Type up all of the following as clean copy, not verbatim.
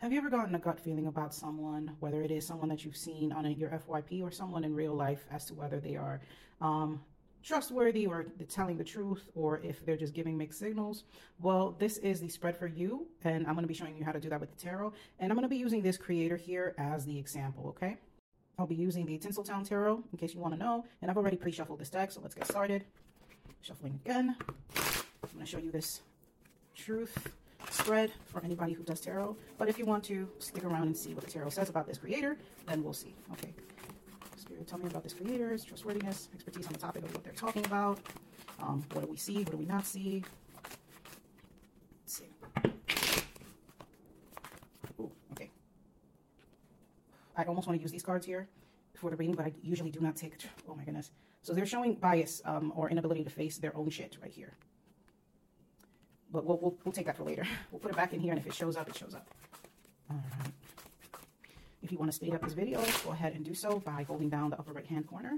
Have you ever gotten a gut feeling about someone, whether it is someone that you've seen on your FYP or someone in real life, as to whether they are trustworthy or they're telling the truth, or if they're just giving mixed signals? Well, this is the spread for you, and I'm going to be showing you how to do that with the tarot. And I'm going to be using this creator here as the example, okay? I'll be using the Tinseltown Tarot in case you want to know, and I've already pre-shuffled this deck, so let's get started. Shuffling again. I'm going to show you this truth spread for anybody who does tarot, but if you want to stick around and see what the tarot says about this creator, then we'll see. Okay, Spirit, tell me about this creator's trustworthiness, expertise on the topic of what they're talking about. What do we see? What do we not see? Let's see. Ooh, okay. I almost want to use these cards here for the reading, but I usually do not take it. Oh my goodness. So they're showing bias or inability to face their own shit right here. But we'll take that for later. We'll put it back in here, and if it shows up, it shows up. All right. If you want to speed up this video, go ahead and do so by holding down the upper right-hand corner.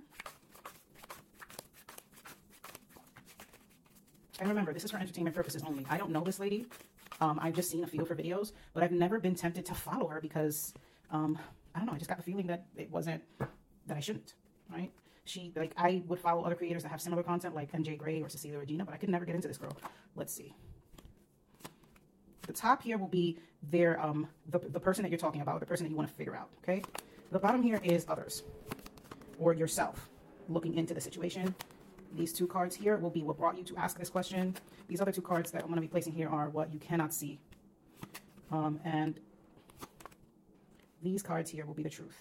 And remember, this is for entertainment purposes only. I don't know this lady. I've just seen a few of her videos, but I've never been tempted to follow her because, I don't know, I just got the feeling that it wasn't, that I shouldn't, right? I would follow other creators that have similar content like MJ Gray or Cecilia Regina, but I could never get into this girl. Let's see. The top here will be their the person that you're talking about, the person that you want to figure out, okay? The bottom here is others or yourself looking into the situation. These two cards here will be what brought you to ask this question. These other two cards that I'm going to be placing here are what you cannot see. And these cards here will be the truth.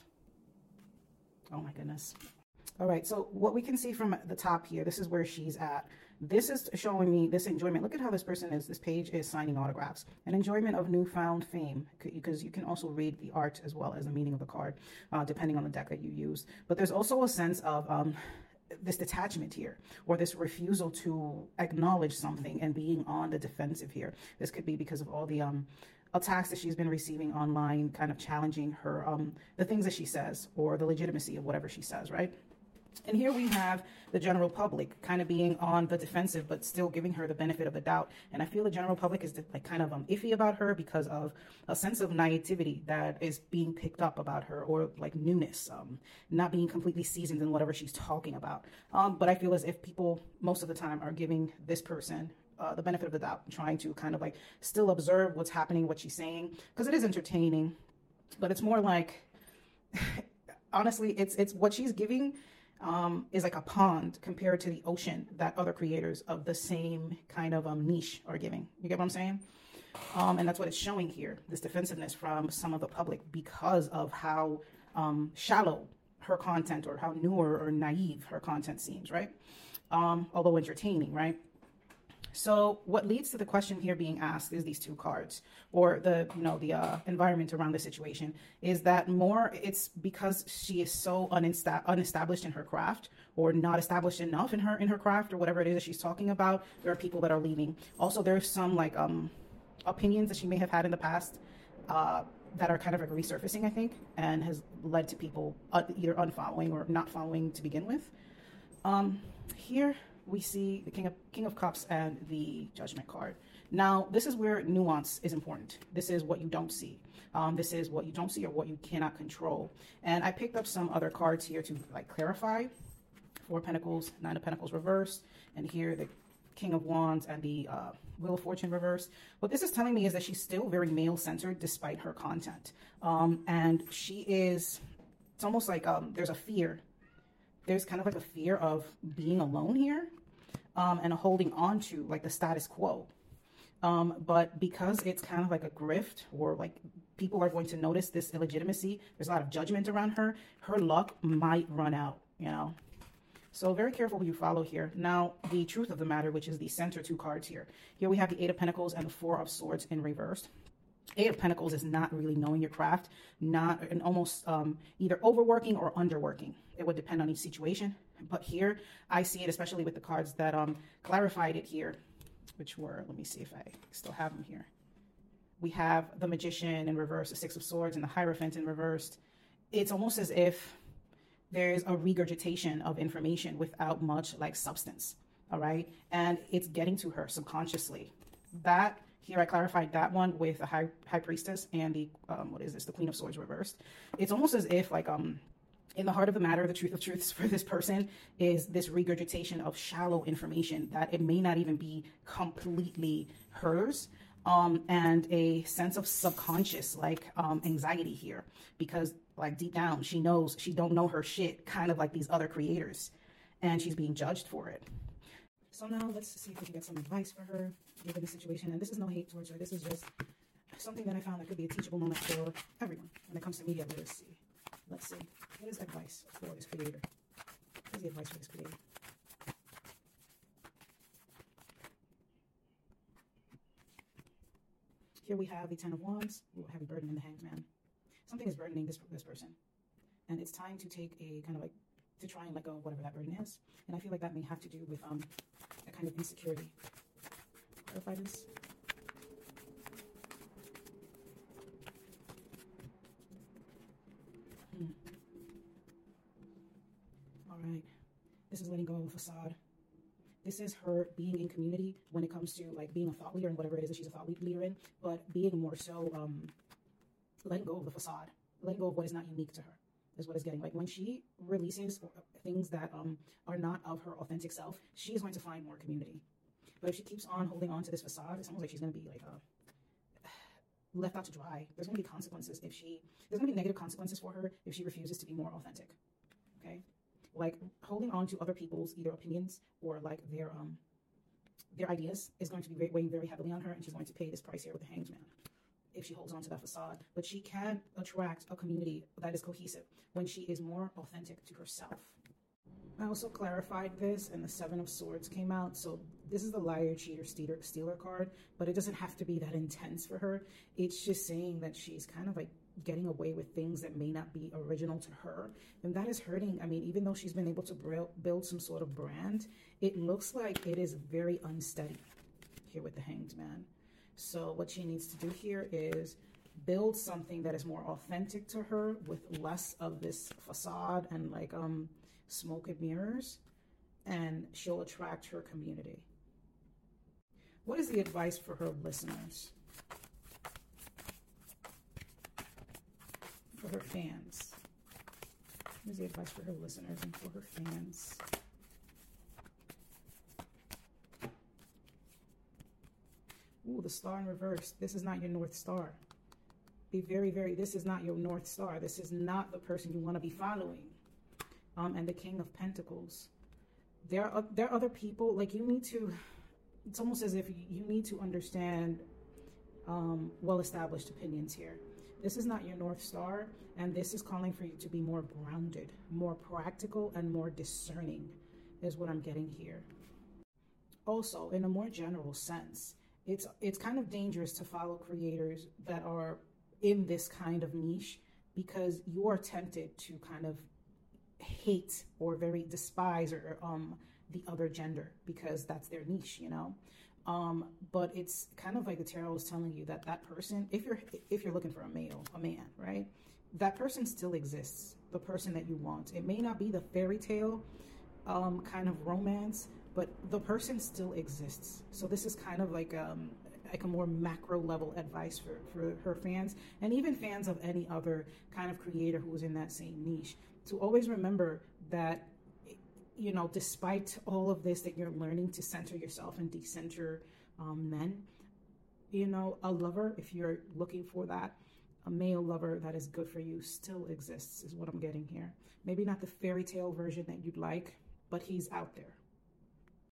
Oh my goodness. All right, so what we can see from the top here, this is where she's at. This is showing me this enjoyment. Look at how this person is. This page is signing autographs. An enjoyment of newfound fame, because you can also read the art as well as the meaning of the card, depending on the deck that you use. But there's also a sense of this detachment here, or this refusal to acknowledge something and being on the defensive here. This could be because of all the attacks that she's been receiving online, kind of challenging her, the things that she says, or the legitimacy of whatever she says, right? And here we have the general public kind of being on the defensive, but still giving her the benefit of the doubt. And I feel the general public is like kind of iffy about her because of a sense of naivety that is being picked up about her, or like newness, not being completely seasoned in whatever she's talking about. But I feel as if people most of the time are giving this person the benefit of the doubt, trying to kind of like still observe what's happening, what she's saying, because it is entertaining, but it's more like, honestly, it's what she's giving is like a pond compared to the ocean that other creators of the same kind of niche are giving. You get what I'm saying? And that's what it's showing here, this defensiveness from some of the public because of how shallow her content, or how newer or naive her content seems, right? Although entertaining, right? So what leads to the question here being asked is these two cards, or the environment around the situation, is that more it's because she is so unestablished in her craft, or not established enough in her craft, or whatever it is that she's talking about. There are people that are leaving. Also, there's some like opinions that she may have had in the past that are kind of like resurfacing, I think, and has led to people either unfollowing or not following to begin with. Here we see the King of Cups and the Judgment card. Now, this is where nuance is important. This is what you don't see. This is what you don't see, or what you cannot control. And I picked up some other cards here to like clarify. Four of Pentacles, Nine of Pentacles reversed, and here the King of Wands and the Wheel of Fortune reversed. What this is telling me is that she's still very male-centered despite her content. And she is, it's almost like there's a fear. There's kind of like a fear of being alone here, and a holding on to like the status quo. But because it's kind of like a grift, or like people are going to notice this illegitimacy, there's a lot of judgment around her, her luck might run out, you know? So very careful who you follow here. Now, the truth of the matter, which is the center two cards here. Here we have the Eight of Pentacles and the Four of Swords in reversed. Eight of Pentacles is not really knowing your craft, and almost either overworking or underworking. It would depend on each situation. But here, I see it, especially with the cards that clarified it here, which were, let me see if I still have them here. We have the Magician in reverse, the Six of Swords, and the Hierophant in reversed. It's almost as if there's a regurgitation of information without much like substance, all right? And it's getting to her subconsciously. That Here I clarified that one with a high priestess and the what is this? The Queen of Swords reversed. It's almost as if like in the heart of the matter, the truth of truths for this person is this regurgitation of shallow information that it may not even be completely hers. And a sense of subconscious like anxiety here, because like deep down she knows she don't know her shit, kind of like these other creators, and she's being judged for it. So now let's see if we can get some advice for her given the situation. And this is no hate towards her. This is just something that I found that could be a teachable moment for everyone when it comes to media literacy. Let's see. What is advice for this creator? What is the advice for this creator? Here we have the Ten of Wands. Ooh, heavy burden in the Hanged Man. Something is burdening this person. And it's time to take a kind of like, to try and let go of whatever that burden is. And I feel like that may have to do with a kind of insecurity. Clarify this. All right. This is letting go of a facade. This is her being in community when it comes to like being a thought leader and whatever it is that she's a thought leader in, but being more so letting go of the facade, letting go of what is not unique to her is what it's getting. Like when she releases things that are not of her authentic self, she is going to find more community. But if she keeps on holding on to this facade, it's almost like she's going to be like left out to dry. There's going to be consequences there's going to be negative consequences for her if she refuses to be more authentic. Okay. Like holding on to other people's either opinions or like their ideas is going to be weighing very heavily on her, and she's going to pay this price here with the Hanged Man if she holds on to that facade. But she can attract a community that is cohesive when she is more authentic to herself. I also clarified this, and the Seven of Swords came out. So this is the liar, cheater, stealer card, but it doesn't have to be that intense for her. It's just saying that she's kind of like getting away with things that may not be original to her, and that is hurting. I mean, even though she's been able to build some sort of brand, it looks like it is very unsteady here with the Hanged Man. So what she needs to do here is build something that is more authentic to her with less of this facade and like smoke and mirrors, and she'll attract her community. What is the advice for her listeners? For her fans. What is the advice for her listeners and for her fans? Ooh, the Star in reverse. This is not your North Star. Be very, this is not your North Star. This is not the person you want to be following. And the King of Pentacles. There are other people, like you need to, it's almost as if you need to understand well-established opinions here. This is not your North Star, and this is calling for you to be more grounded, more practical, and more discerning is what I'm getting here. Also, in a more general sense, it's kind of dangerous to follow creators that are in this kind of niche, because you are tempted to kind of hate or very despise or the other gender because that's their niche, you know. But it's kind of like the tarot is telling you that that person, if you're looking for a man, right, that person still exists, the person that you want. It may not be the fairy tale kind of romance, but the person still exists. So this is kind of like a more macro level advice for her fans, and even fans of any other kind of creator who is in that same niche, to always remember that, you know, despite all of this, that you're learning to center yourself and decenter men. You know, a lover, if you're looking for that, a male lover that is good for you still exists, is what I'm getting here. Maybe not the fairy tale version that you'd like, but he's out there.